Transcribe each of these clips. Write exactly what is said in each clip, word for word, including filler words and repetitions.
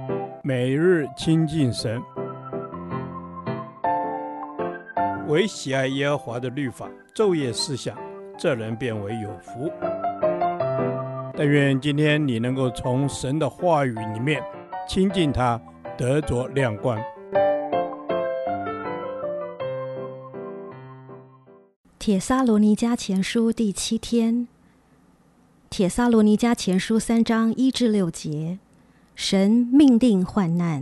每日亲近神，唯喜爱耶和华的律法，昼夜思想，这人变为有福。但愿今天你能够从神的话语里面亲近他，得着亮光。 帖撒罗尼迦前书第七天，帖撒罗尼迦前书三章一至六节，神命定患难。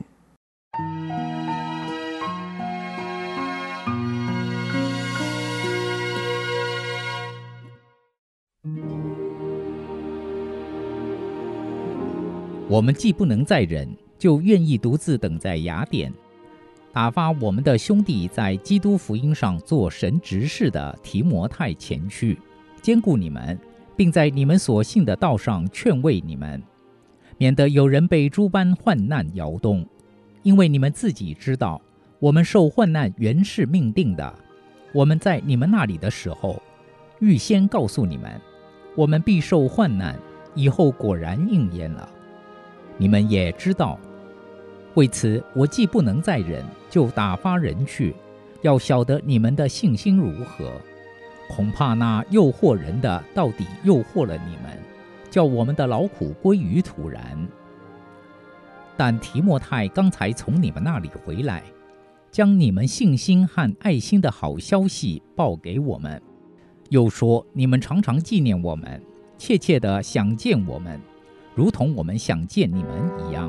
我们既不能再忍，就愿意独自等在雅典，打发我们的兄弟在基督福音上做神执事的提摩太前去，兼顾你们，并在你们所信的道上劝慰你们，免得有人被诸般患难摇动。因为你们自己知道，我们受患难原是命定的。我们在你们那里的时候，预先告诉你们，我们必受患难，以后果然应验了。你们也知道，为此我既不能再忍，就打发人去，要晓得你们的信心如何。恐怕那诱惑人的到底诱惑了你们，叫我们的劳苦归于土然。但提摩太刚才从你们那里回来，将你们信心和爱心的好消息报给我们，又说你们常常纪念我们，切切地想见我们，如同我们想见你们一样。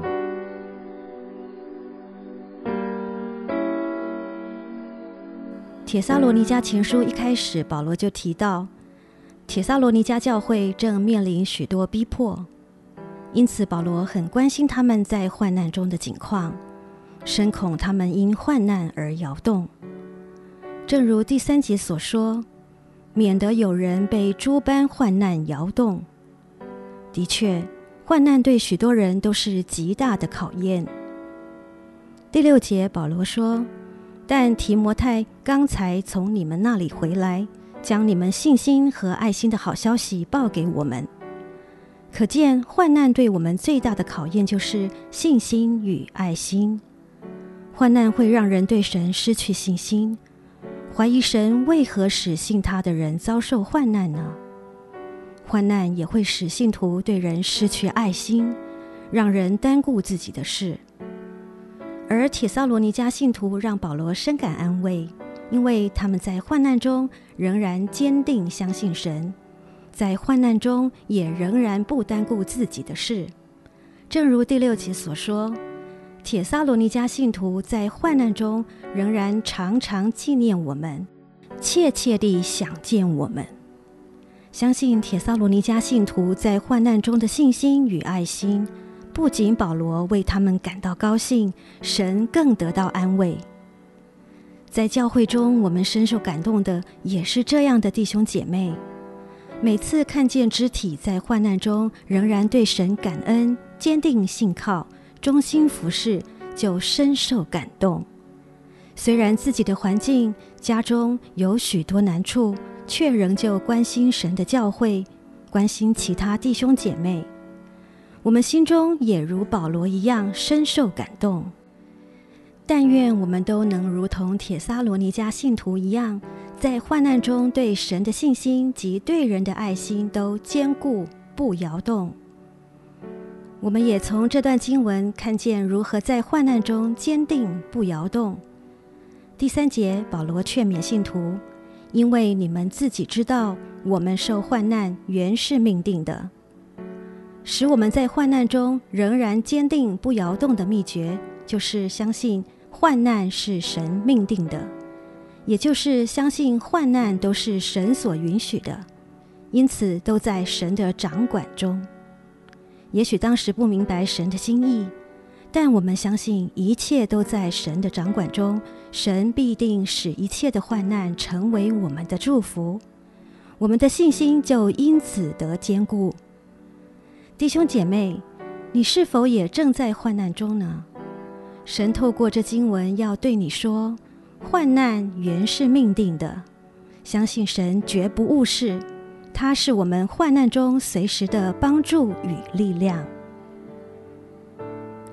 帖撒罗尼迦前书一开始，保罗就提到帖撒罗尼迦教会正面临许多逼迫，因此保罗很关心他们在患难中的境况，深恐他们因患难而摇动。正如第三节所说，免得有人被诸般患难摇动。的确，患难对许多人都是极大的考验。第六节保罗说，但提摩太刚才从你们那里回来，将你们信心和爱心的好消息报给我们。可见患难对我们最大的考验就是信心与爱心。患难会让人对神失去信心，怀疑神为何使信他的人遭受患难呢？患难也会使信徒对人失去爱心，让人单顾自己的事。而帖撒罗尼迦信徒让保罗深感安慰，因为他们在患难中仍然坚定相信神，在患难中也仍然不单顾自己的事。正如第六节所说，帖撒罗尼迦信徒在患难中仍然常常纪念我们，切切地想见我们。相信帖撒罗尼迦信徒在患难中的信心与爱心，不仅保罗为他们感到高兴，神更得到安慰。在教会中，我们深受感动的也是这样的弟兄姐妹。每次看见肢体在患难中仍然对神感恩，坚定信靠，忠心服侍，就深受感动。虽然自己的环境家中有许多难处，却仍旧关心神的教会，关心其他弟兄姐妹。我们心中也如保罗一样深受感动。但愿我们都能如同帖撒罗尼迦信徒一样，在患难中对神的信心及对人的爱心都坚固不摇动。我们也从这段经文看见如何在患难中坚定不摇动。第三节，保罗劝勉信徒，因为你们自己知道，我们受患难原是命定的。使我们在患难中仍然坚定不摇动的秘诀，就是相信患难是神命定的，也就是相信患难都是神所允许的，因此都在神的掌管中。也许当时不明白神的心意，但我们相信一切都在神的掌管中，神必定使一切的患难成为我们的祝福，我们的信心就因此得坚固。弟兄姐妹，你是否也正在患难中呢？神透过这经文要对你说，患难原是命定的，相信神绝不误事，他是我们患难中随时的帮助与力量。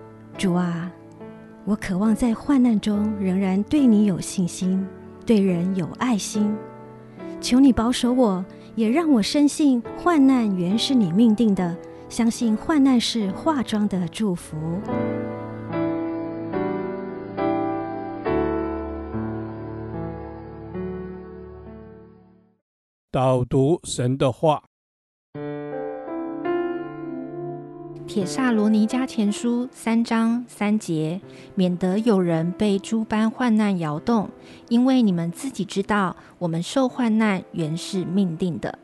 主啊，我渴望在患难中仍然对你有信心，对人有爱心。求你保守我，也让我深信患难原是你命定的，相信患难是化妆的祝福。 导读神的话。 帖撒罗尼迦前书三章三节，免得有人被诸般患难摇动，因为你们自己知道，我们受患难原是命定的。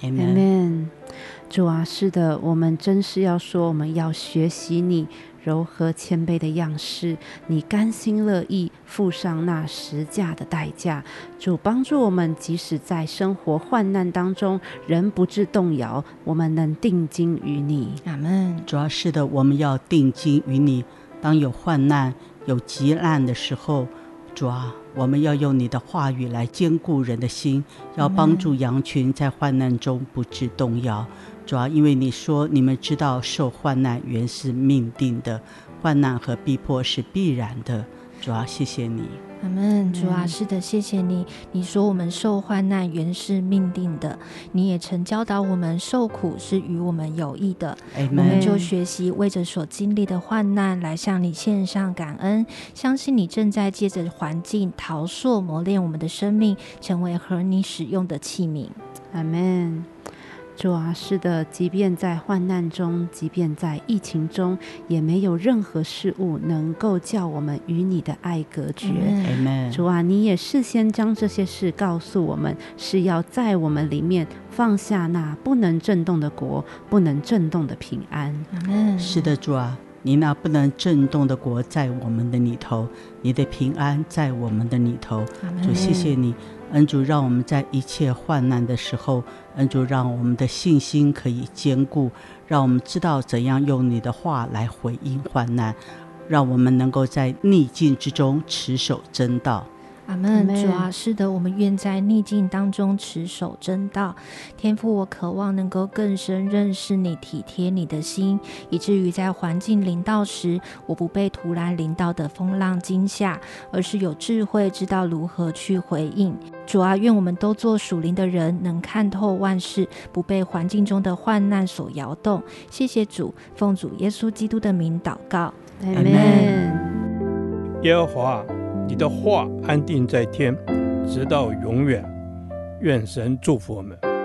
Amen。 主啊，是的，我们真是要说，我们要学习你柔和谦卑的样式，你甘心乐意付上那十架的代价。主帮助我们，即使在生活患难当中，人不致动摇，我们能定睛于你。 阿们。 主要是的，我们要定睛于你。当有患难、有急难的时候，主啊，我们要用你的话语来坚固人的心，要帮助羊群在患难中不致动摇。主啊，因为你说你们知道受患难原是命定的，患难和逼迫是必然的。主啊，谢谢你。 阿们。主啊，是的，谢谢你。你说我们受患难原是命定的，你也曾教导我们受苦是与我们有益的。我们就学习为着所经历的患难来向你献上感恩，相信你正在借着环境陶塑磨练我们的生命，成为合你使用的器皿。 阿们。主啊，是的，即便在患难中，即便在疫情中，也没有任何事物能够叫我们与你的爱隔绝。 Amen。 主啊，你也事先将这些事告诉我们，是要在我们里面放下那不能震动的国，不能震动的平安。 是的，主啊，你那不能震动的国在我们的里头，你的平安在我们的里头。主，谢谢你，恩主，让我们在一切患难的时候，恩主，让我们的信心可以坚固，让我们知道怎样用你的话来回应患难，让我们能够在逆境之中持守真道。 阿们。主啊，是的，我们愿在逆境当中持守真道。天父，我渴望能够更深认识你，体贴你的心，以至于在环境临到时，我不被突然临到的风浪惊吓，而是有智慧知道如何去回应。主啊，愿我们都做属灵的人，能看透万事，不被环境中的患难所摇动。谢谢主，奉主耶稣基督的名祷告。 阿们。 耶和华，你的话安定在天，直到永远。愿神祝福我们。